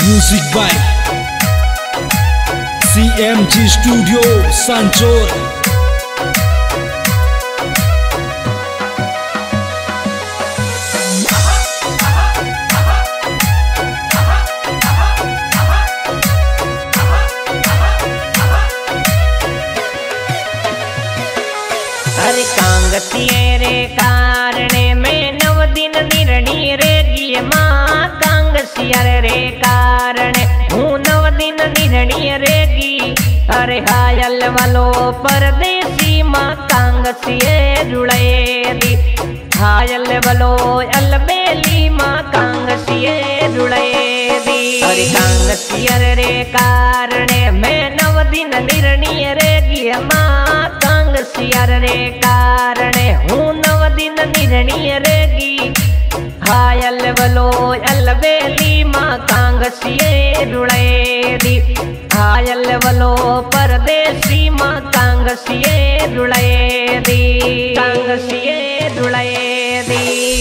Music by CMG Studio Sanchor। अरे कांगसिये रे कारणे में नव दिन निरणी रे गिये माँ कांगसिया रे कारणे हूँ नव दिन निरणी रे गी। अरे हायल वालो परदेसी माँ कांगसिये जुड़े दी। हायल वालो अलबेली माँ कांगसिये जुड़े दी। अरे कांगसिया रे कारणे में नव दिन निरणी रे गिये माँ कांगसिया रे कारणे हूँ नव दिन निरणी रेगी। हायल वलो अलबेली माँ कांगसिये रुड़े दी। हायल वलो परदेसी माँ कांगसिये रुड़े दी। कांगसिये रुड़े दी।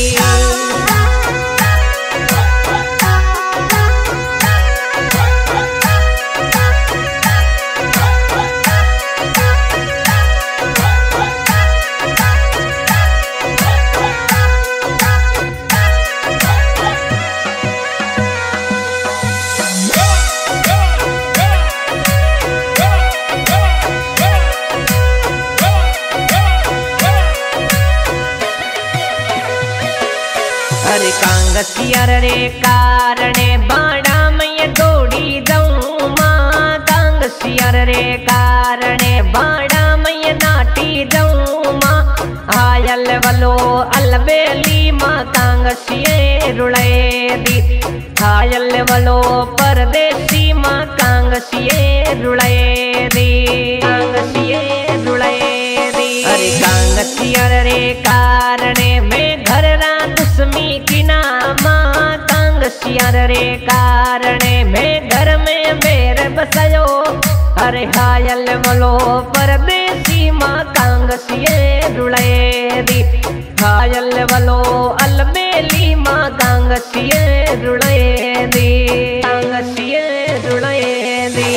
अरे कांगसिया रे कारणे बाड़ा में दौड़ी जाऊं माँ कांगसिया रे कारणे बाड़ा में नाटी जाऊं माँ। हायल वालो अलबेली माँ कांगसिये रुड़े दी। हायल वालो परदेसी माँ कांगसिये रुड़े दी। कांगसिये रुड़े दी। अरे कांगसिया रे कारणे में घर दुश्मी की नामा कांगसिया रे कारणे में घर में मेरे बसयो। अरे हायल वालो परदेसी माँ कांगसिये रुड़े दी। हायल वालो अलबेली माँ कांगसिये रुड़े दी। कांगसिये रुड़े दी।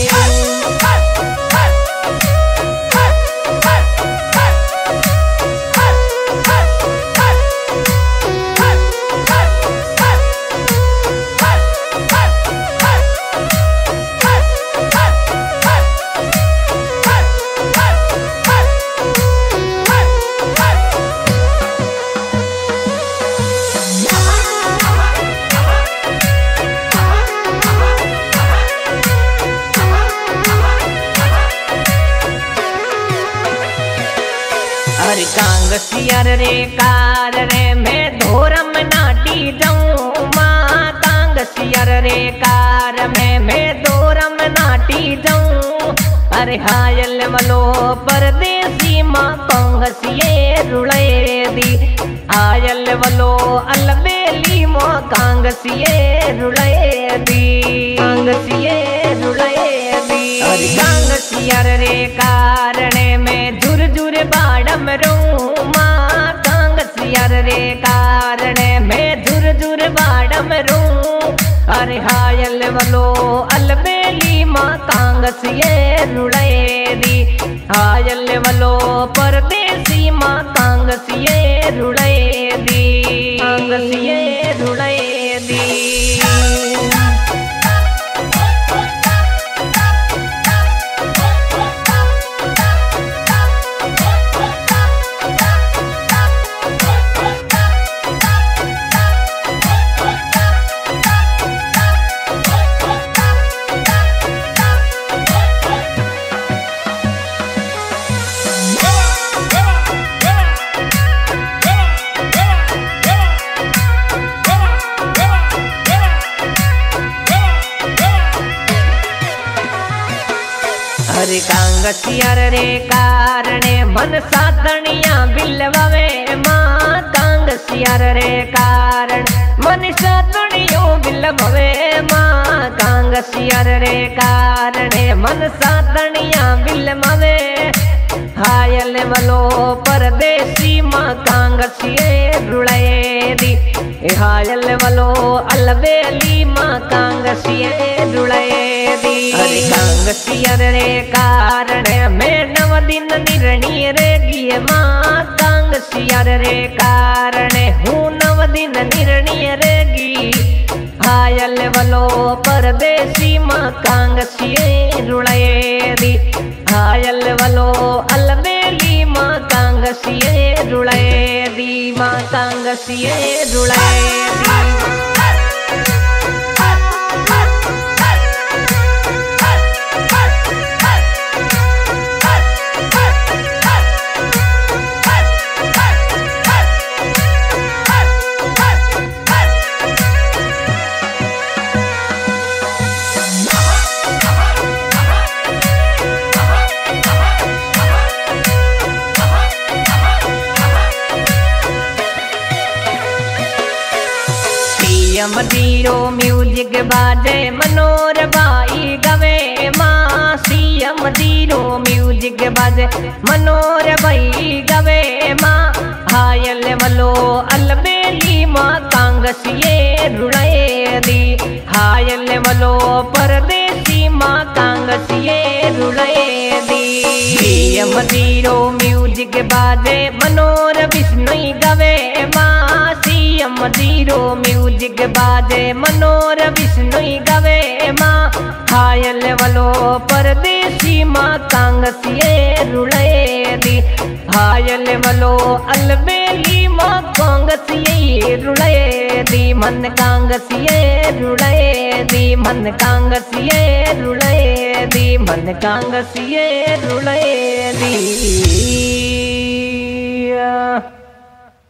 अरे कांगसिया रे कारणे में धोरम नाटी जाऊं माँ कांगसिया रे कार में धोरम नाटी जाऊं। अरे हायल वालो परदेसी माँ कांगसिये रुड़े दी। हायल वालो अलबेली माँ कांगसिये रुड़े दी। कांगसिये रुड़े दी। अरे कांगसिया रे कारणे में झुर झुर बाड़म रू माँ कांगसिया रे कारणे में झुर झुर बाड़म रू। अरे हायल वालो अलबेली माँ कांगसिये रुड़े दी। हायल वालो परदेसी माँ कांगसिये रुड़े दी। कांगसिये रुड़े दी। अरे कांगसिया रे कारणे मन साधनिया बिलवावे माँ कांगसिया रे कारण मन साधनियो बिलवावे माँ कांगसिया रे कारणे मन साधनिया बिलवावे। हायल वलो परदेसी मां कांगसिए रुड़े दी हायल वलो अलबेली मां कांगसिए रुड़े दी अरे कांगसिया रे कारण में 9 दिन निरणी रे गिए मां कांगसिया रे कारण हूँ 9 दिन निरणी रे गी हायल वलो परदेसी मां कांगसिए रुड़े दी हायल वलो अलबेली मां कांगसिए रुड़े दी मां कांगसिए रुड़े दी मदीरो म्यूजिक बाजे मनोर बाई गवे मां सिया मदीरो म्यूजिक बाजे मनोर बाई गवे मां हायल वलो अलबेली मां कांगसिए रुड़े दी हायल वलो परदेसी मां कांगसिए रुड़े दी सिया मदीरो म्यूजिक बाजे मनोर बिश्नोई गवे मां सिया मदीरो म्यूजिक बाजे मनोर बिश्नोई गवे मां हायल वलो परदेसी मां कांगसिए रुड़े दी हायल वलो अलबेली मां कांगसिए रुड़े दी मन कांगसिए रुड़े दी मन कांगसिए रुड़े दी मन कांगसिए रुड़े दी